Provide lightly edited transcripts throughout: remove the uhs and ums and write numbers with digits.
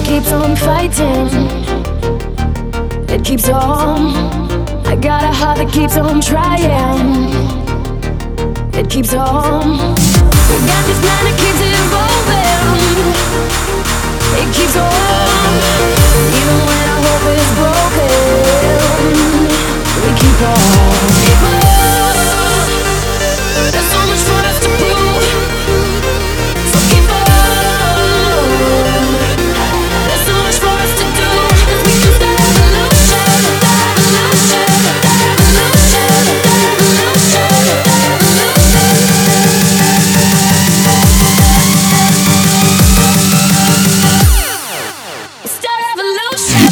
keeps on fighting. It keeps on. I got a heart that keeps on trying. It keeps on. We got this plan that keeps evolving. It keeps on. Even when our hope is broken, we keep on. Keep on. There's so much for us to prove. So keep on. There's so much for us to do. 'Cause we can start evolution, evolution, evolution, evolution, evolution. Start evolution.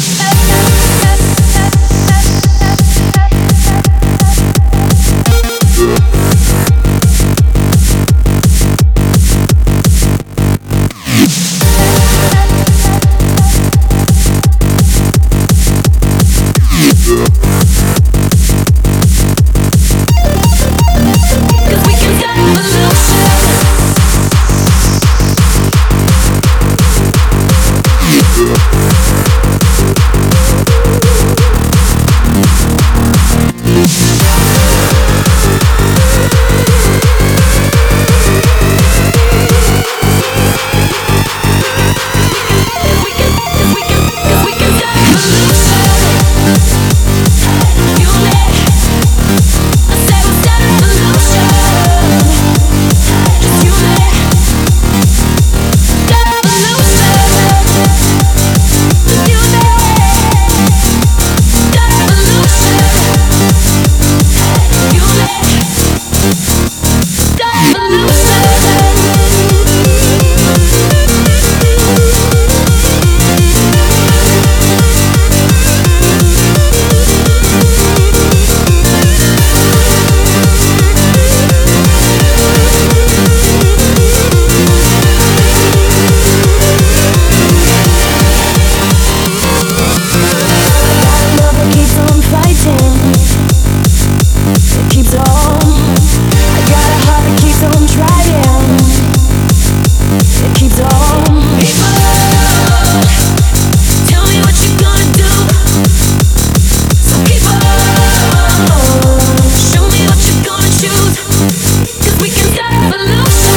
Show me what you're gonna choose. 'Cause we can start evolution.